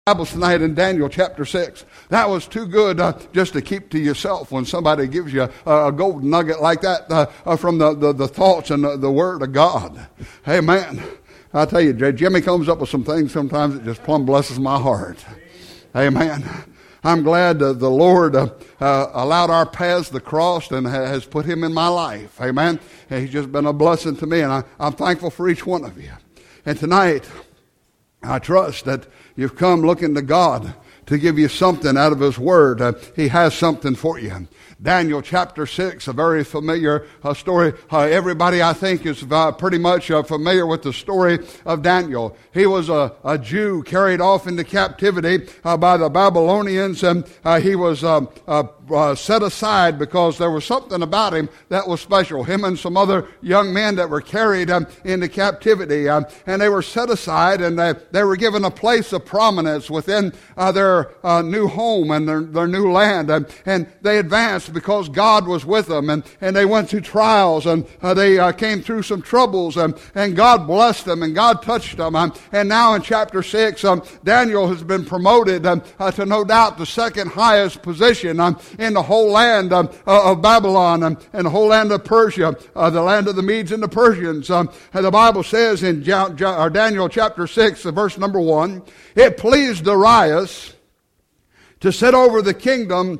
Bibles tonight in Daniel chapter 6. That was too good just to keep to yourself when somebody gives you a golden nugget like that from the thoughts and the Word of God. Amen. I tell you, Jimmy comes up with some things sometimes that just plumb blesses my heart. Amen. I'm glad the Lord allowed our paths to cross and has put him in my life. Amen. He's just been a blessing to me, and I'm thankful for each one of you. And tonight, I trust that you've come looking to God to give you something out of His Word. He has something for you. Daniel chapter 6, a very familiar story. Everybody, I think, is pretty much familiar with the story of Daniel. He was a Jew carried off into captivity by the Babylonians, and he was set aside because there was something about him that was special. Him and some other young men that were carried into captivity, and they were set aside, and they were given a place of prominence within their new home and their new land, and they advanced because God was with them, and they went through trials, and they came through some troubles, and God blessed them, and God touched them, and now in chapter 6, Daniel has been promoted to no doubt the second highest position in the whole land of Babylon and the whole land of Persia, the land of the Medes and the Persians. And the Bible says in Daniel chapter 6, verse number 1, it pleased Darius to set over the kingdom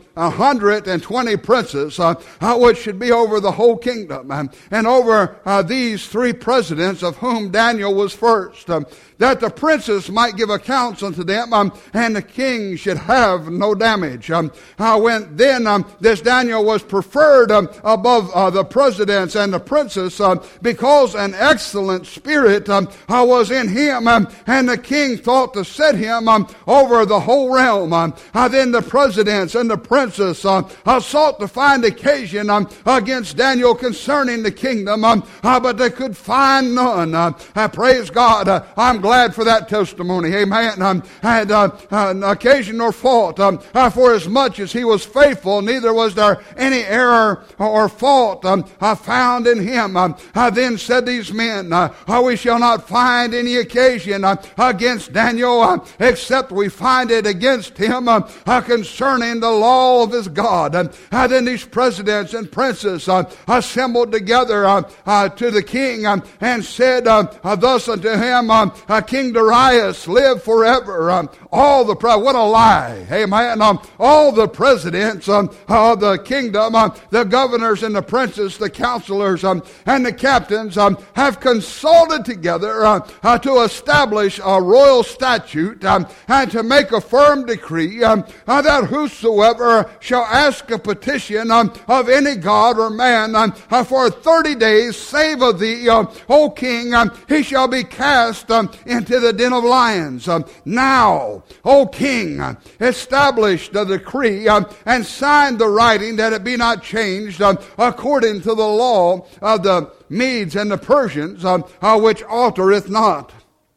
120 princes, which should be over the whole kingdom, and over these three presidents, of whom Daniel was first, that the princes might give accounts unto them, and the king should have no damage. When this Daniel was preferred above the presidents and the princes, because an excellent spirit was in him, and the king thought to set him over the whole realm. Then the presidents and the princes sought to find occasion against Daniel concerning the kingdom, but they could find none. Praise God. I'm glad for that testimony. Amen. Had occasion or fault, for as much as he was faithful, neither was there any error or fault found in him. Then said these men, we shall not find any occasion against Daniel, except we find it against him concerning the law of his God. Then these presidents and princes assembled together to the king and said thus unto him, King Darius, live forever. What a lie. Amen. All the presidents of the kingdom, the governors and the princes, the counselors and the captains have consulted together to establish a royal statute and to make a firm decree that whosoever shall ask a petition of any god or man for 30 days, save of thee, O king, he shall be cast into the den of lions. Now, O king, establish the decree and sign the writing, that it be not changed according to the law of the Medes and the Persians, which altereth not.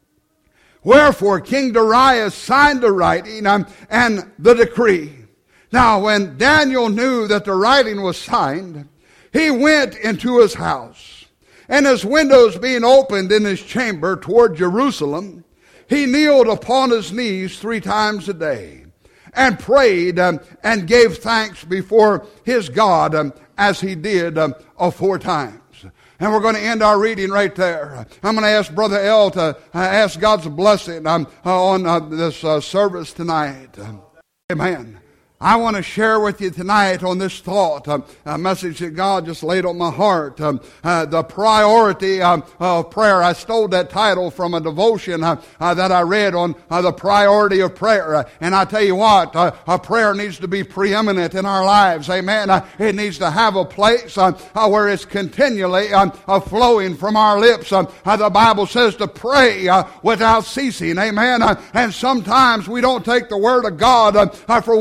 Wherefore King Darius signed the writing and the decree. Now when Daniel knew that the writing was signed, he went into his house, and his windows being opened in his chamber toward Jerusalem, he kneeled upon his knees 3 times a day, and prayed and gave thanks before his God, as he did aforetime. And we're going to end our reading right there. I'm going to ask Brother L to ask God's blessing on this service tonight. Amen. I want to share with you tonight on this thought, a message that God just laid on my heart, the priority of prayer. I stole that title from a devotion that I read on the priority of prayer. And I tell you what, a prayer needs to be preeminent in our lives. Amen. It needs to have a place where it's continually flowing from our lips. The Bible says to pray without ceasing. Amen. And sometimes we don't take the Word of God for what it says.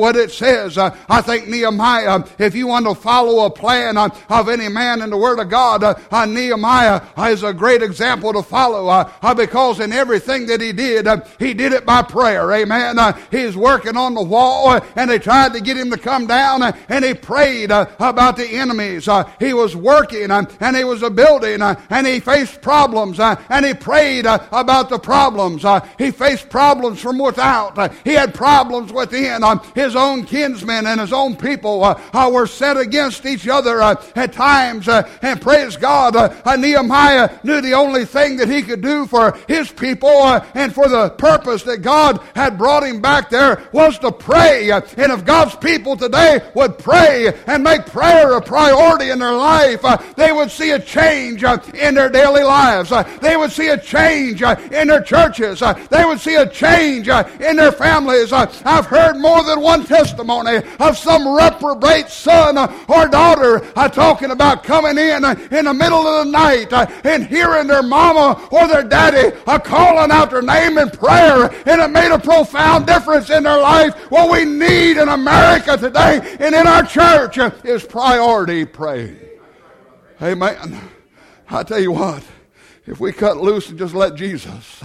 says, I think Nehemiah, if you want to follow a plan of any man in the Word of God, Nehemiah is a great example to follow because in everything that he did it by prayer. Amen. He's working on the wall and they tried to get him to come down and he prayed about the enemies. He was working and he was building and he faced problems and he prayed about the problems. He faced problems from without. He had problems within. His own kinsmen and his own people were set against each other at times. And praise God, Nehemiah knew the only thing that he could do for his people and for the purpose that God had brought him back there was to pray. And if God's people today would pray and make prayer a priority in their life, they would see a change in their daily lives. They would see a change in their churches. They would see a change in their families. I've heard more than one testimony of some reprobate son or daughter talking about coming in the middle of the night and hearing their mama or their daddy calling out their name in prayer, and it made a profound difference in their life. What we need in America today and in our church is priority praying. Amen. I tell you what, if we cut loose and just let Jesus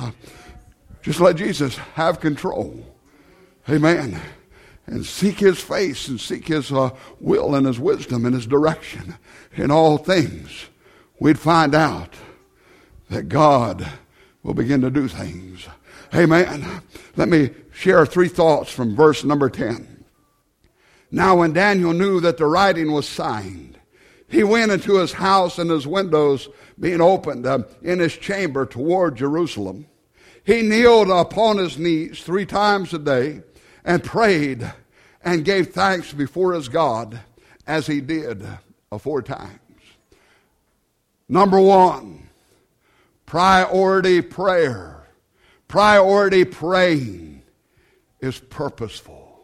have control, amen, and seek His face and seek His will and His wisdom and His direction in all things, we'd find out that God will begin to do things. Amen. Let me share 3 thoughts from verse number 10. Now when Daniel knew that the writing was signed, he went into his house, and his windows being opened in his chamber toward Jerusalem. He kneeled upon his knees 3 times a day and prayed and gave thanks before his God as he did aforetimes. Number 1, priority prayer. Priority praying is purposeful.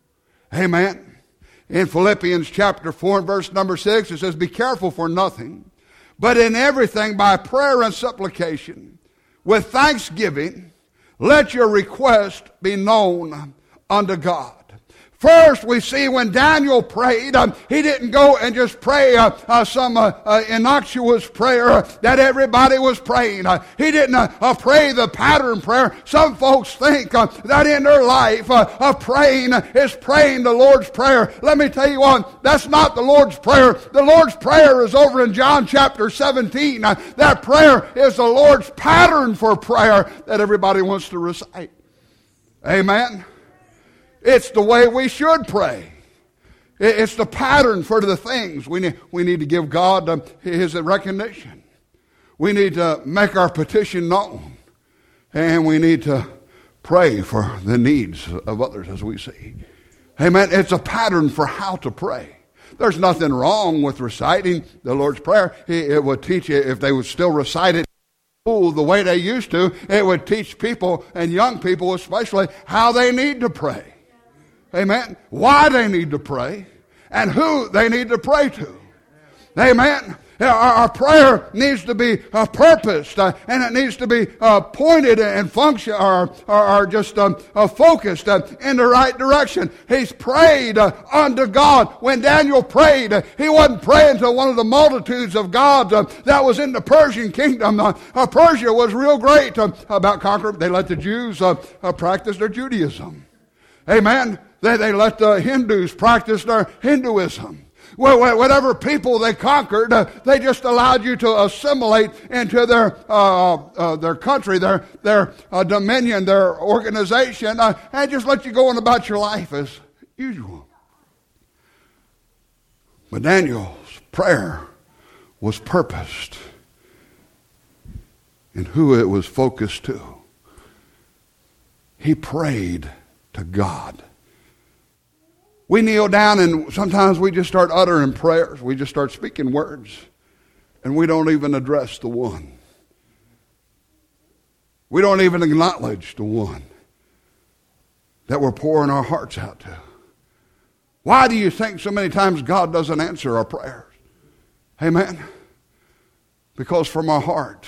Amen. In Philippians chapter 4 and verse number 6, it says, be careful for nothing, but in everything by prayer and supplication, with thanksgiving, let your request be known unto God. First, we see when Daniel prayed, he didn't go and just pray some innocuous prayer that everybody was praying. He didn't pray the pattern prayer. Some folks think that in their life praying is praying the Lord's Prayer. Let me tell you what, that's not the Lord's Prayer. The Lord's Prayer is over in John chapter 17. That prayer is the Lord's pattern for prayer that everybody wants to recite. Amen. It's the way we should pray. It's the pattern for the things. We need to give God His recognition. We need to make our petition known. And we need to pray for the needs of others as we see. Amen. It's a pattern for how to pray. There's nothing wrong with reciting the Lord's Prayer. It would teach you, if they would still recite it the way they used to, it would teach people, and young people especially, how they need to pray. Amen. Why they need to pray and who they need to pray to. Amen. Our prayer needs to be purposed and it needs to be pointed and function or just focused in the right direction. He's prayed unto God. When Daniel prayed, he wasn't praying to one of the multitudes of gods that was in the Persian kingdom. Persia was real great about conquering. They let the Jews practice their Judaism. Amen. They let the Hindus practice their Hinduism. Well, whatever people they conquered, they just allowed you to assimilate into their country, their dominion, their organization, and just let you go on about your life as usual. But Daniel's prayer was purposed in who it was focused to. He prayed to God. We kneel down and sometimes we just start uttering prayers. We just start speaking words. And we don't even address the one. We don't even acknowledge the one that we're pouring our hearts out to. Why do you think so many times God doesn't answer our prayers? Amen. Because from our heart,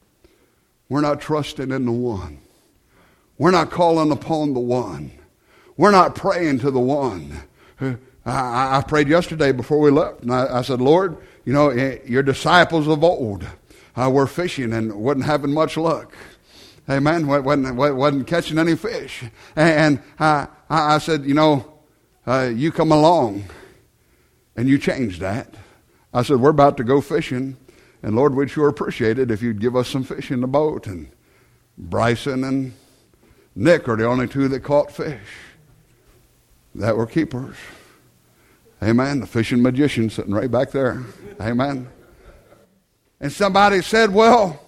we're not trusting in the one. We're not calling upon the one. we're not praying to the one. I prayed yesterday before we left, and I said, Lord, you know, your disciples of old were fishing and wasn't having much luck. Amen. Wasn't catching any fish. And I said, you know, you come along and you change that. I said, we're about to go fishing, and Lord, we'd sure appreciate it if you'd give us some fish in the boat. And Bryson and Nick are the only two that caught fish that were keepers. Amen. The fishing magician sitting right back there. Amen. And somebody said, well,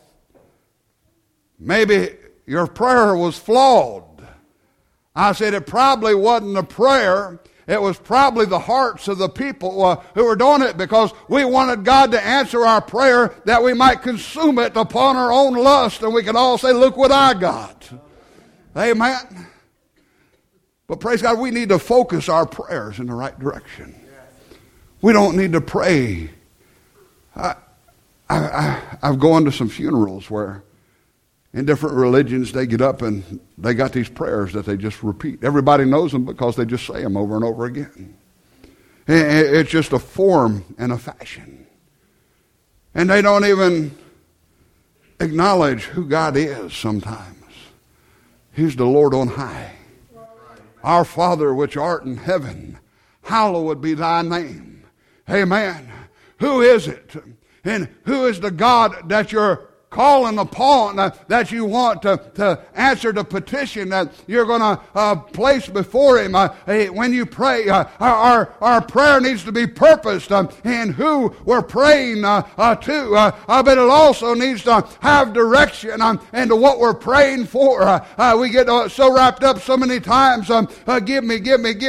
maybe your prayer was flawed. I said, it probably wasn't a prayer. It was probably the hearts of the people who were doing it, because we wanted God to answer our prayer that we might consume it upon our own lust, and we could all say, look what I got. Amen. But praise God, we need to focus our prayers in the right direction. We don't need to pray. I've gone to some funerals where in different religions they get up and they got these prayers that they just repeat. Everybody knows them because they just say them over and over again. It's just a form and a fashion. And they don't even acknowledge who God is sometimes. He's the Lord on high. Our Father which art in heaven, hallowed be thy name. Amen. Who is it? And who is the God that you're calling upon, that you want to answer the petition that you're going to place before Him? When you pray, our prayer needs to be purposed in who we're praying to, but it also needs to have direction into what we're praying for. We get so wrapped up so many times, give me.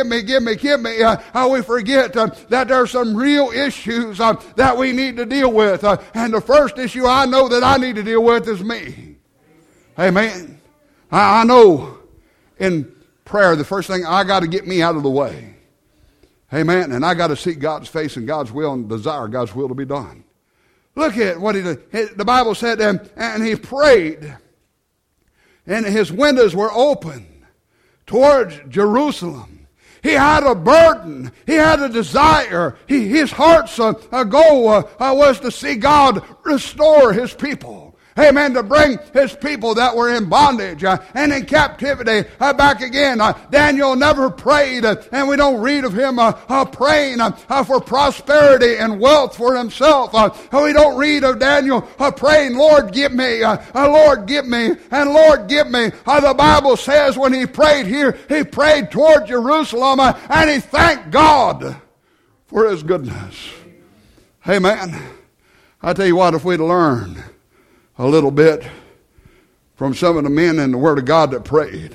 We forget that there are some real issues that we need to deal with. And the first issue I know that I need to deal with is me. Amen. I know in prayer the first thing, I got to get me out of the way. Amen. And I got to seek God's face and God's will and desire God's will to be done. Look at what he did. The Bible said, and he prayed, and his windows were open towards Jerusalem. He had a burden. He had a desire. His heart's goal was to see God restore His people. Amen. To bring His people that were in bondage and in captivity back again. Daniel never prayed, and we don't read of him praying for prosperity and wealth for himself. We don't read of Daniel praying, Lord, give me, Lord, give me, and Lord, give me. The Bible says when he prayed here, he prayed toward Jerusalem, and he thanked God for His goodness. Amen. I tell you what, if we'd learn a little bit from some of the men in the Word of God that prayed.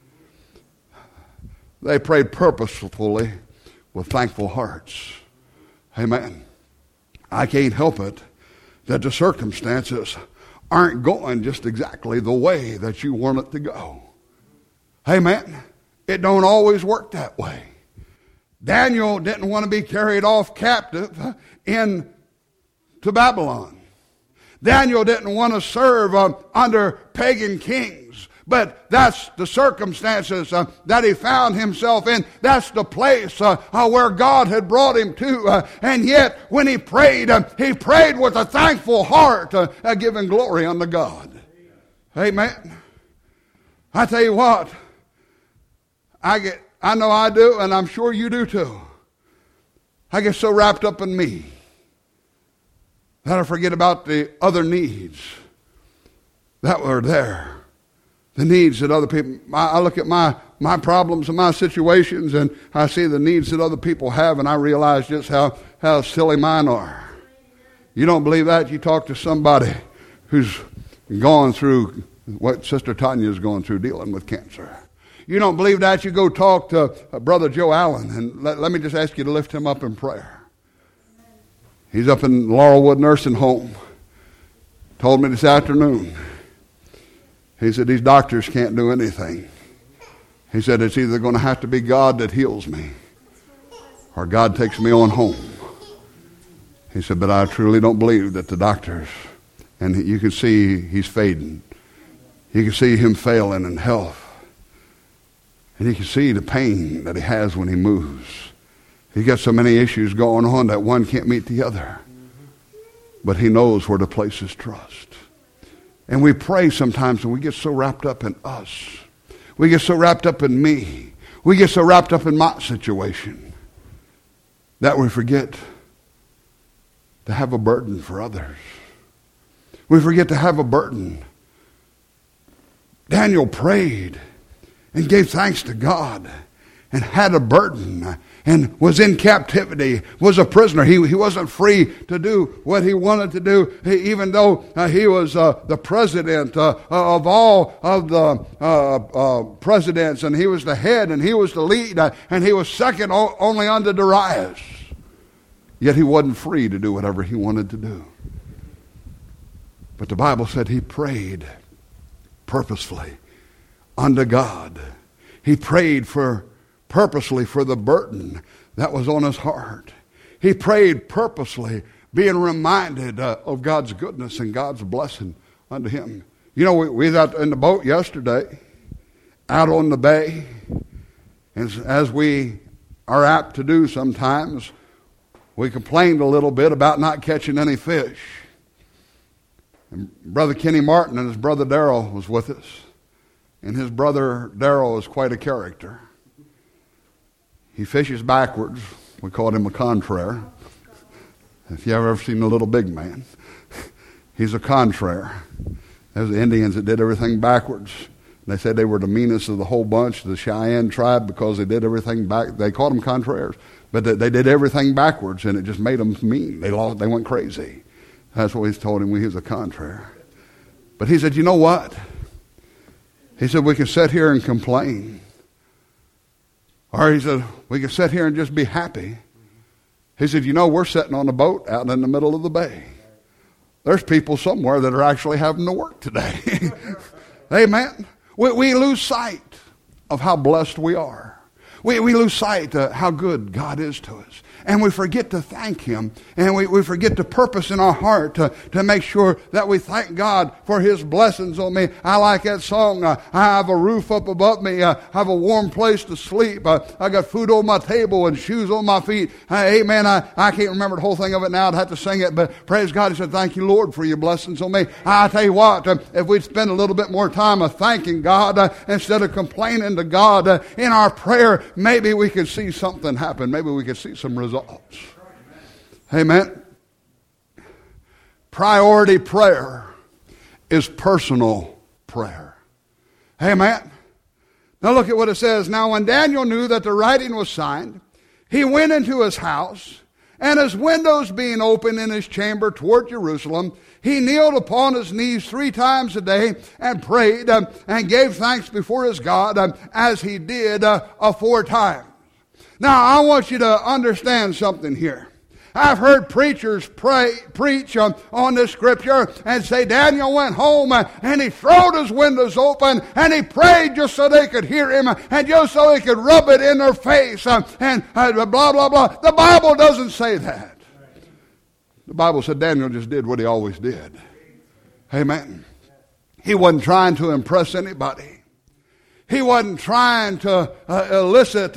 They prayed purposefully with thankful hearts. Amen. I can't help it that the circumstances aren't going just exactly the way that you want it to go. Amen. It don't always work that way. Daniel didn't want to be carried off captive to Babylon. Daniel didn't want to serve under pagan kings, but that's the circumstances that he found himself in. That's the place where God had brought him to. And yet, when he prayed with a thankful heart, giving glory unto God. Amen. I tell you what, I know I do, and I'm sure you do too. I get so wrapped up in me that I forget about the other needs that were there. The needs that other people, I look at my problems and my situations, and I see the needs that other people have, and I realize just how silly mine are. You don't believe that? You talk to somebody who's gone through what Sister Tanya is going through, dealing with cancer. You don't believe that? You go talk to Brother Joe Allen, and let me just ask you to lift him up in prayer. He's up in Laurelwood Nursing Home. Told me this afternoon. He said, these doctors can't do anything. He said, it's either going to have to be God that heals me, or God takes me on home. He said, but I truly don't believe that the doctors, and you can see he's fading. You can see him failing in health. And he can see the pain that he has when he moves. He's got so many issues going on that one can't meet the other. But he knows where to place his trust. And we pray sometimes and we get so wrapped up in us. We get so wrapped up in me. We get so wrapped up in my situation that we forget to have a burden for others. We forget to have a burden. Daniel prayed and gave thanks to God and had a burden and was in captivity, was a prisoner. He wasn't free to do what he wanted to do, even though he was the president of all of the presidents, and he was the head and he was the lead, and he was second only unto Darius. Yet he wasn't free to do whatever he wanted to do. But the Bible said he prayed purposefully unto God. He prayed purposely for the burden that was on his heart. He prayed purposely, being reminded of God's goodness and God's blessing unto him. You know, we was out in the boat yesterday, out on the bay, and as we are apt to do sometimes, we complained a little bit about not catching any fish. And Brother Kenny Martin and his brother Darrell was with us. And his brother Darrell is quite a character. He fishes backwards. We called him a contraire. If you ever seen a little big man, he's a contraire. There's the Indians that did everything backwards. They said they were the meanest of the whole bunch, the Cheyenne tribe, because they did everything back. They called them contraires, but they did everything backwards, and it just made them mean. They went crazy. That's what he told him when he was a contraire. But he said, you know what? He said, we can sit here and complain. Or he said, we can sit here and just be happy. He said, you know, we're sitting on a boat out in the middle of the bay. There's people somewhere that are actually having to work today. Amen. We lose sight of how blessed we are. We lose sight of how good God is to us. And we forget to thank him. And we forget to purpose in our heart to make sure that we thank God for his blessings on me. I like that song. I have a roof up above me. I have a warm place to sleep. I got food on my table and shoes on my feet. Amen. I can't remember the whole thing of it now. I'd have to sing it. But praise God. He said, thank you, Lord, for your blessings on me. I tell you what, if we'd spend a little bit more time of thanking God instead of complaining to God in our prayer, maybe we could see something happen. Maybe we could see some results. Amen. Priority prayer is personal prayer. Amen. Now look at what it says. Now when Daniel knew that the writing was signed, he went into his house, and his windows being open in his chamber toward Jerusalem, he kneeled upon his knees 3 times a day and prayed and gave thanks before his God as he did aforetime. Now, I want you to understand something here. I've heard preachers preach on this scripture and say Daniel went home and he throwed his windows open and he prayed just so they could hear him and just so he could rub it in their face and blah, blah, blah. The Bible doesn't say that. The Bible said Daniel just did what he always did. Amen. He wasn't trying to impress anybody. He wasn't trying to elicit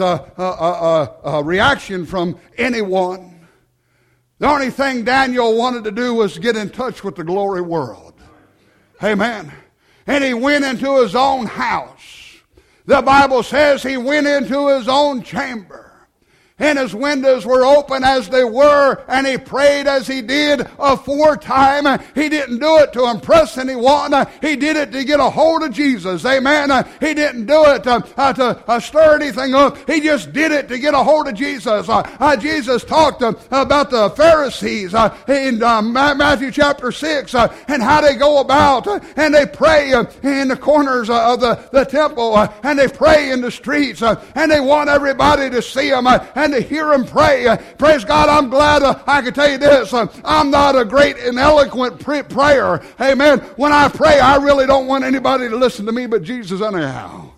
a reaction from anyone. The only thing Daniel wanted to do was get in touch with the glory world. Amen. And he went into his own house. The Bible says he went into his own chamber. And his windows were open as they were, and he prayed as he did aforetime. He didn't do it to impress anyone. He did it to get a hold of Jesus. Amen. He didn't do it to stir anything up. He just did it to get a hold of Jesus. Jesus talked about the Pharisees in Matthew chapter 6 and how they go about and they pray in the corners of the temple and they pray in the streets and they want everybody to see them and to hear him pray. Praise God, I'm glad I can tell you this. I'm not a great and eloquent prayer. Amen. When I pray, I really don't want anybody to listen to me but Jesus anyhow.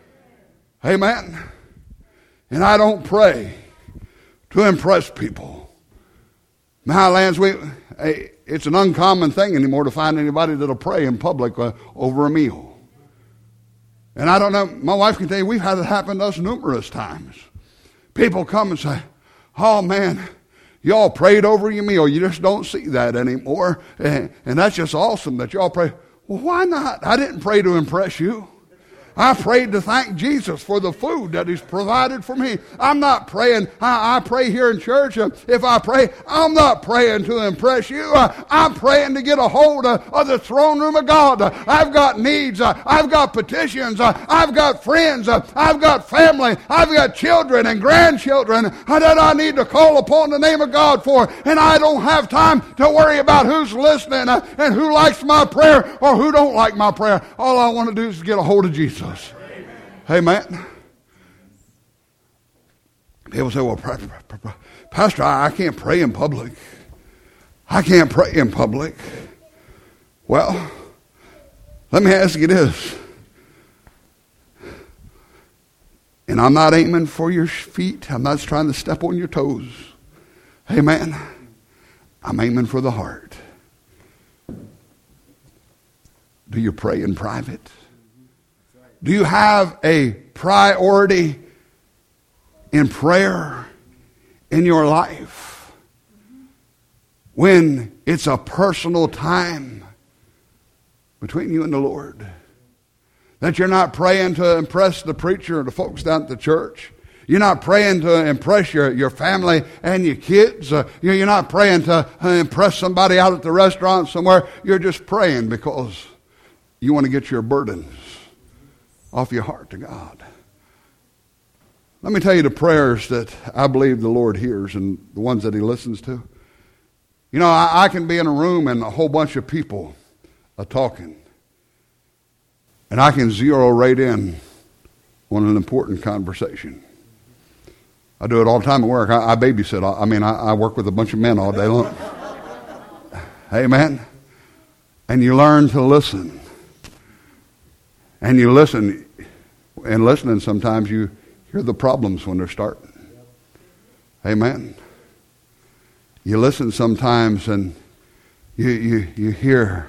Amen. And I don't pray to impress people. Highlands, it's an uncommon thing anymore to find anybody that'll pray in public over a meal. And I don't know, my wife can tell you, we've had it happen to us numerous times. People come and say, oh man, y'all prayed over your meal. You just don't see that anymore. And that's just awesome that y'all pray. Well, why not? I didn't pray to impress you. I prayed to thank Jesus for the food that He's provided for me. I'm not praying. I pray here in church. If I pray, I'm not praying to impress you. I'm praying to get a hold of the throne room of God. I've got needs. I've got petitions. I've got friends. I've got family. I've got children and grandchildren that I need to call upon the name of God for. And I don't have time to worry about who's listening and who likes my prayer or who don't like my prayer. All I want to do is get a hold of Jesus. Amen. People say, well, Pastor, I can't pray in public. I can't pray in public. Well, let me ask you this. And I'm not aiming for your feet. I'm not trying to step on your toes. Amen. I'm aiming for the heart. Do you pray in private? Do you have a priority in prayer in your life when it's a personal time between you and the Lord? That you're not praying to impress the preacher or the folks down at the church. You're not praying to impress your family and your kids. You're not praying to impress somebody out at the restaurant somewhere. You're just praying because you want to get your burdens off your heart to God. Let me tell you the prayers that I believe the Lord hears and the ones that He listens to. You know, I can be in a room and a whole bunch of people are talking, and I can zero right in on an important conversation. I do it all the time at work. I babysit. I work with a bunch of men all day long. Amen. And you learn to listen. And you listen, and listening sometimes you hear the problems when they're starting. Amen. You listen sometimes and you hear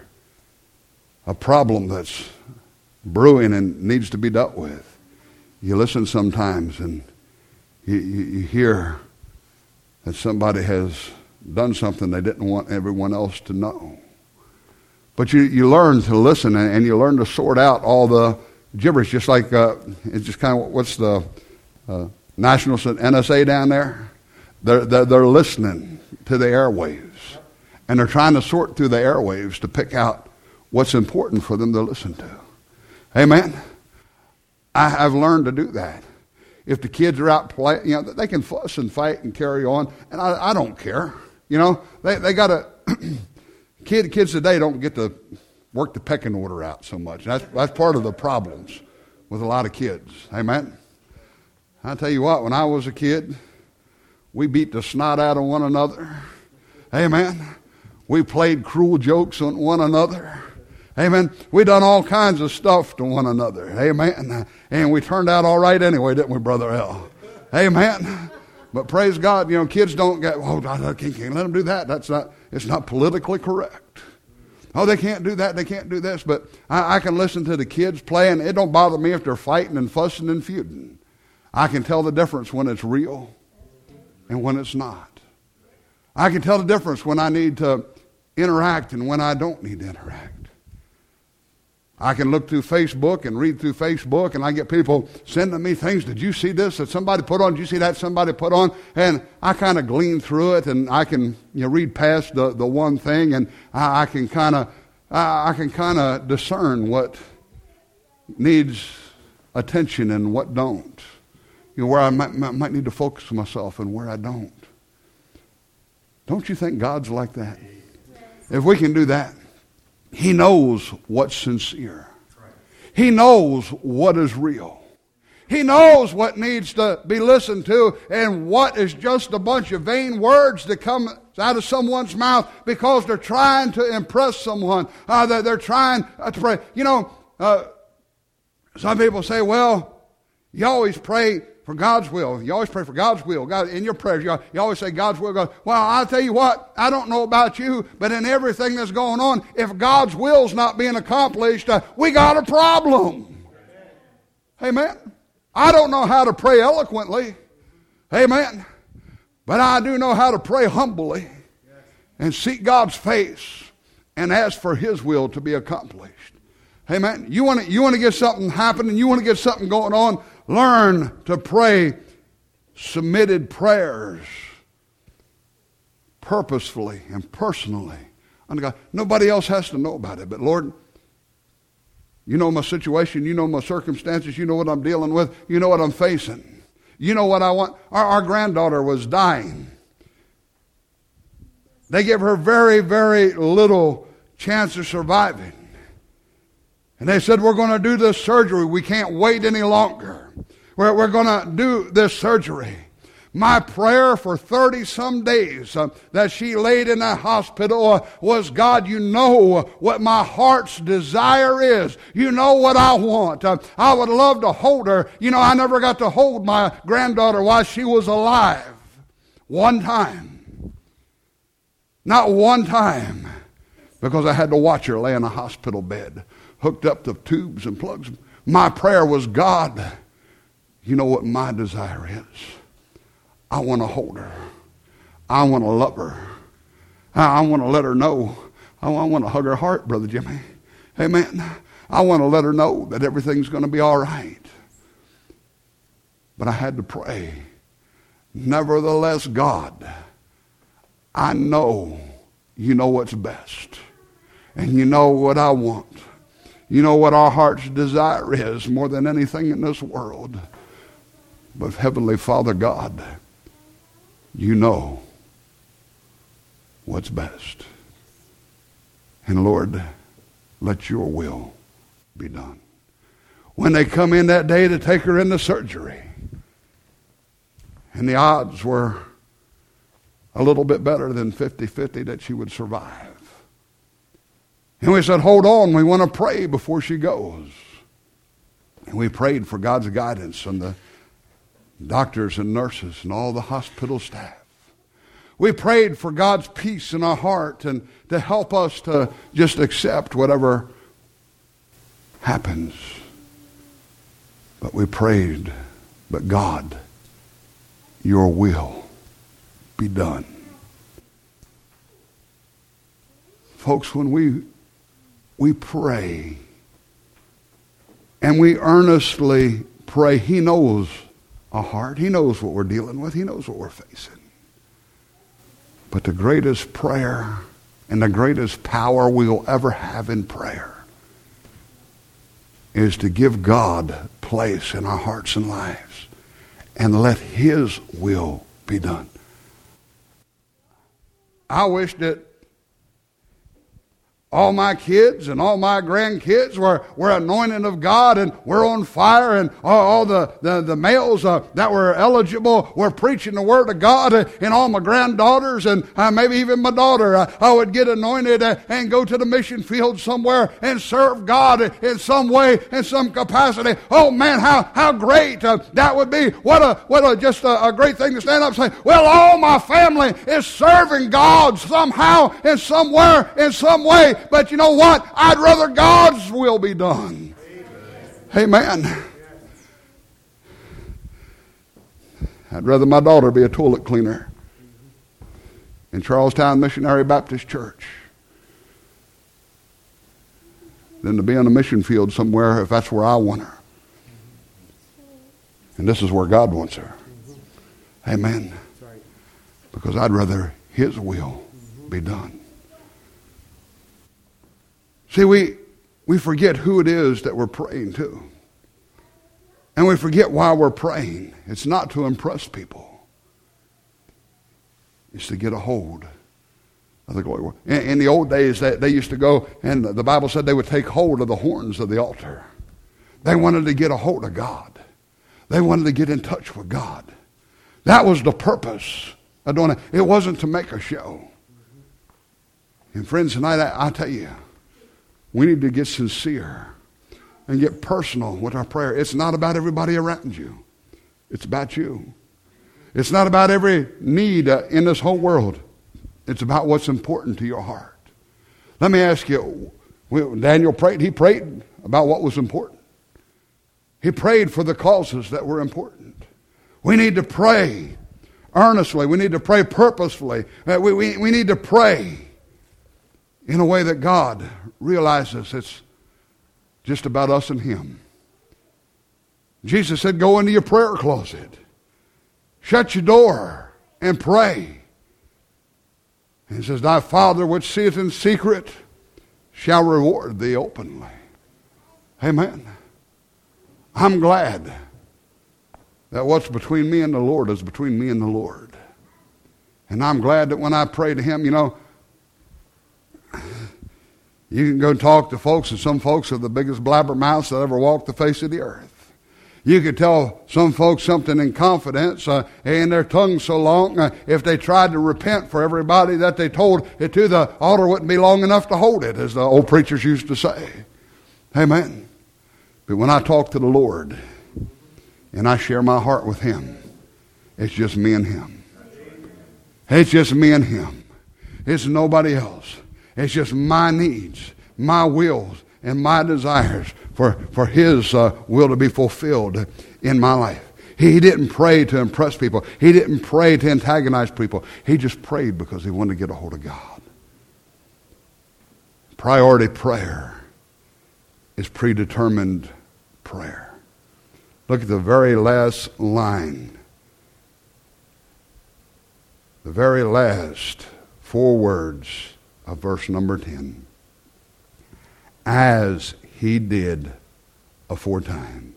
a problem that's brewing and needs to be dealt with. You listen sometimes and you hear that somebody has done something they didn't want everyone else to know. But you learn to listen and you learn to sort out all the gibberish, just like it's just kind of what's the National NSA down there? They're listening to the airwaves, and they're trying to sort through the airwaves to pick out what's important for them to listen to. Amen. I've learned to do that. If the kids are out playing, you know, they can fuss and fight and carry on, and I don't care. You know, they got to. Kids today don't get to work the pecking order out so much. That's part of the problems with a lot of kids. Amen. I tell you what, when I was a kid, we beat the snot out of one another. Amen. We played cruel jokes on one another. Amen. We done all kinds of stuff to one another. Amen. And we turned out all right anyway, didn't we, Brother L? Amen. But praise God, you know, kids don't get, I can't let them do that. It's not politically correct. Oh, they can't do that. They can't do this. But I can listen to the kids playing. It don't bother me if they're fighting and fussing and feuding. I can tell the difference when it's real and when it's not. I can tell the difference when I need to interact and when I don't need to interact. I can look through Facebook and read through Facebook, and I get people sending me things. Did you see this that somebody put on? Did you see that somebody put on? And I kind of glean through it, and I can read past the one thing, and I can kind of discern what needs attention and what don't. Where I might need to focus myself and where I don't. Don't you think God's like that? If we can do that, He knows what's sincere. He knows what is real. He knows what needs to be listened to and what is just a bunch of vain words that come out of someone's mouth because they're trying to impress someone. They're trying to pray. Some people say, well, you always pray for God's will. You always pray for God's will. God, in your prayers, you always say God's will. God. Well, I'll tell you what, I don't know about you, but in everything that's going on, if God's will's not being accomplished, we got a problem. Amen. I don't know how to pray eloquently. Amen. But I do know how to pray humbly and seek God's face and ask for His will to be accomplished. Amen. You want to get something happening, you want to get something going on, learn to pray submitted prayers purposefully and personally unto God. Nobody else has to know about it, but Lord, you know my situation, you know my circumstances, you know what I'm dealing with, you know what I'm facing. You know what I want. Our granddaughter was dying. They gave her very, very little chance of surviving. And they said, we're going to do this surgery. We can't wait any longer. We're going to do this surgery. My prayer for 30-some days that she laid in that hospital was, God, you know what my heart's desire is. You know what I want. I would love to hold her. You know, I never got to hold my granddaughter while she was alive. One time. Not one time. Because I had to watch her lay in a hospital bed, hooked up to tubes and plugs. My prayer was, God, you know what my desire is. I want to hold her. I want to love her. I want to let her know. I want to hug her heart, Brother Jimmy. Amen. I want to let her know that everything's going to be all right. But I had to pray. Nevertheless, God, I know you know what's best. And you know what I want. You know what our heart's desire is more than anything in this world. But Heavenly Father God, you know what's best. And Lord, let your will be done. When they come in that day to take her into surgery, and the odds were a little bit better than 50-50 that she would survive. And we said, hold on, we want to pray before she goes. And we prayed for God's guidance and the doctors and nurses and all the hospital staff. We prayed for God's peace in our heart and to help us to just accept whatever happens. But we prayed, but God, your will be done. Folks, when we pray and we earnestly pray, He knows our heart. He knows what we're dealing with. He knows what we're facing. But the greatest prayer and the greatest power we'll ever have in prayer is to give God place in our hearts and lives and let His will be done. I wish that all my kids and all my grandkids were anointed of God and we're on fire, and all the males that were eligible were preaching the Word of God, and all my granddaughters and maybe even my daughter I would get anointed and go to the mission field somewhere and serve God in some way, in some capacity. Oh man, how great that would be. What a great thing to stand up and say, well, all my family is serving God somehow, in somewhere, in some way. But you know what? I'd rather God's will be done. Amen. I'd rather my daughter be a toilet cleaner in Charlestown Missionary Baptist Church than to be on a mission field somewhere if that's where I want her. And this is where God wants her. Amen. Because I'd rather His will be done. See, we forget who it is that we're praying to. And we forget why we're praying. It's not to impress people. It's to get a hold of the glory. In the old days, they used to go, and the Bible said they would take hold of the horns of the altar. They wanted to get a hold of God. They wanted to get in touch with God. That was the purpose of doing it. It wasn't to make a show. And friends, tonight I tell you, we need to get sincere and get personal with our prayer. It's not about everybody around you. It's about you. It's not about every need in this whole world. It's about what's important to your heart. Let me ask you, Daniel prayed. He prayed about what was important. He prayed for the causes that were important. We need to pray earnestly. We need to pray purposefully. We need to pray in a way that God realizes it's just about us and Him. Jesus said, go into your prayer closet. Shut your door and pray. And He says, thy Father which seeth in secret shall reward thee openly. Amen. I'm glad that what's between me and the Lord is between me and the Lord. And I'm glad that when I pray to Him, you know, you can go talk to folks, and some folks are the biggest blabbermouths that ever walked the face of the earth. You could tell some folks something in confidence, and their tongue so long, if they tried to repent for everybody that they told it to, the altar wouldn't be long enough to hold it, as the old preachers used to say. Amen. But when I talk to the Lord and I share my heart with Him, it's just me and Him. It's just me and Him. It's nobody else. It's just my needs, my wills, and my desires for His will to be fulfilled in my life. He didn't pray to impress people. He didn't pray to antagonize people. He just prayed because he wanted to get a hold of God. Priority prayer is predetermined prayer. Look at the very last line. The very last 4 words of verse number 10. As he did aforetime.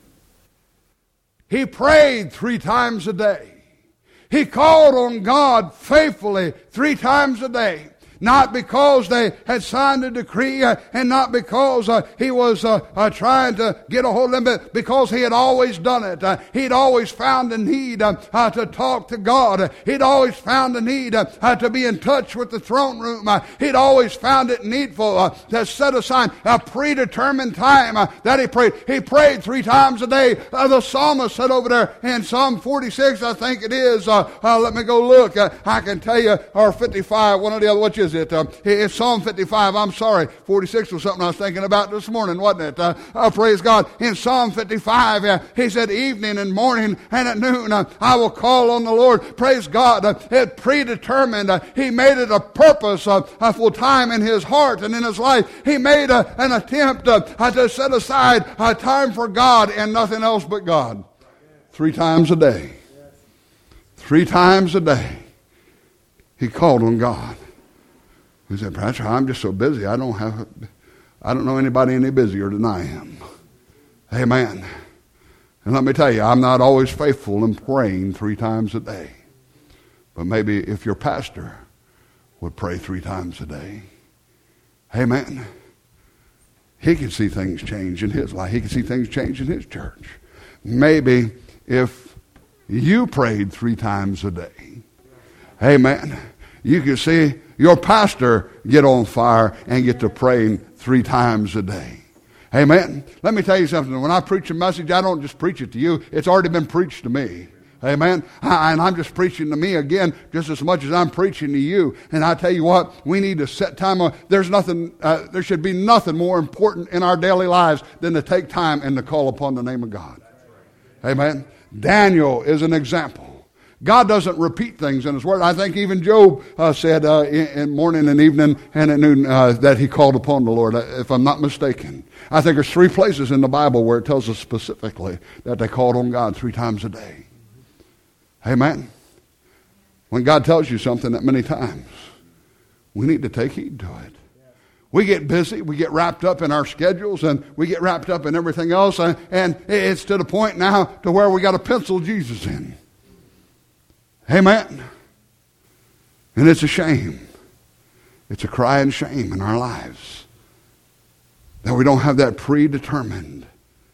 He prayed 3 times a day. He called on God faithfully 3 times a day. Not because they had signed a decree and not because he was trying to get a hold of them, but because he had always done it. He'd always found a need to talk to God. He'd always found a need to be in touch with the throne room. He'd always found it needful to set aside a predetermined time that he prayed. He prayed 3 times a day. The psalmist said over there in Psalm 46, I think it is. Let me go look. I can tell you, or 55, one or the other. Which is it? It's Psalm 55. I'm sorry. 46 was something I was thinking about this morning, wasn't it? Praise God. In Psalm 55, he said, evening and morning and at noon, I will call on the Lord. Praise God. It predetermined. He made it a purpose full time in his heart and in his life. He made an attempt to set aside time for God and nothing else but God. 3 times a day. 3 times a day. He called on God. He said, Pastor, I'm just so busy. I don't know anybody any busier than I am. Amen. And let me tell you, I'm not always faithful in praying 3 times a day. But maybe if your pastor would pray 3 times a day. Amen. He can see things change in his life. He can see things change in his church. Maybe if you prayed 3 times a day. Amen. You can see your pastor get on fire and get to praying 3 times a day. Amen. Let me tell you something. When I preach a message, I don't just preach it to you. It's already been preached to me. Amen. And I'm just preaching to me again just as much as I'm preaching to you. And I tell you what, we need to set time on. There should be nothing more important in our daily lives than to take time and to call upon the name of God. Amen. Daniel is an example. God doesn't repeat things in His Word. I think even Job said in morning and evening and at noon that he called upon the Lord, if I'm not mistaken. I think there's 3 places in the Bible where it tells us specifically that they called on God 3 times a day. Amen. When God tells you something that many times, we need to take heed to it. We get busy, we get wrapped up in our schedules, and we get wrapped up in everything else, and it's to the point now to where we got to pencil Jesus in. Amen. And it's a shame. It's a crying shame in our lives that we don't have that predetermined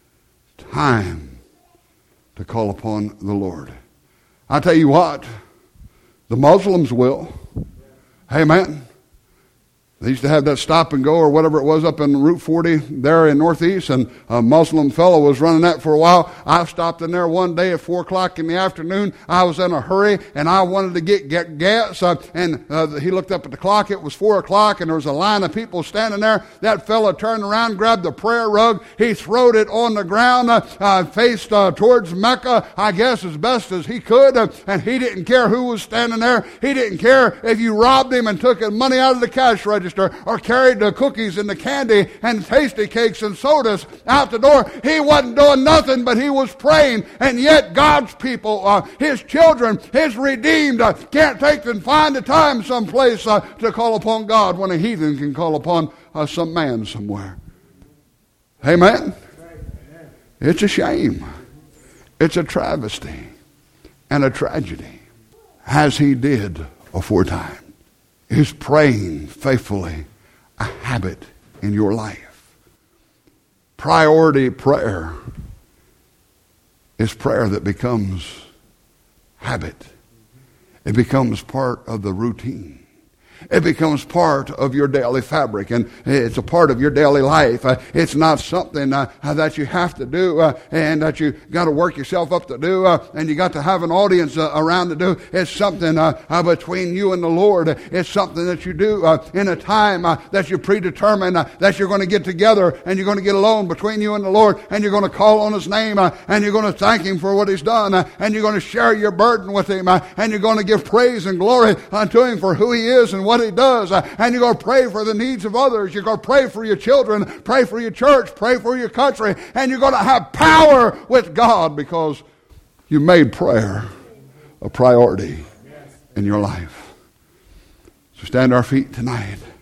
time to call upon the Lord. I tell you what, the Muslims will. Amen. They used to have that stop and go or whatever it was up in Route 40 there in Northeast, and a Muslim fellow was running that for a while. I stopped in there one day at 4 o'clock in the afternoon. I was in a hurry, and I wanted to get gas, he looked up at the clock. It was 4 o'clock, and there was a line of people standing there. That fellow turned around, grabbed the prayer rug. He throwed it on the ground, faced towards Mecca, I guess, as best as he could, and he didn't care who was standing there. He didn't care if you robbed him and took his money out of the cash register, or carried the cookies and the candy and tasty cakes and sodas out the door. He wasn't doing nothing, but he was praying. And yet God's people, his children, his redeemed, can't take and find the time someplace to call upon God when a heathen can call upon some man somewhere. Amen? It's a shame. It's a travesty and a tragedy, as he did aforetime. Is praying faithfully a habit in your life? Priority prayer is prayer that becomes habit. It becomes part of the routine. It becomes part of your daily fabric, and it's a part of your daily life. It's not something that you have to do and that you got to work yourself up to do, and you got to have an audience around to do. It's something between you and the Lord. It's something that you do in a time that you predetermine that you're going to get together, and you're going to get alone between you and the Lord, and you're going to call on His name, and you're going to thank Him for what He's done, and you're going to share your burden with Him, and you're going to give praise and glory unto Him for who He is and what He does, and you're going to pray for the needs of others. You're going to pray for your children, pray for your church, pray for your country, and you're going to have power with God because you made prayer a priority in your life. So stand to our feet tonight.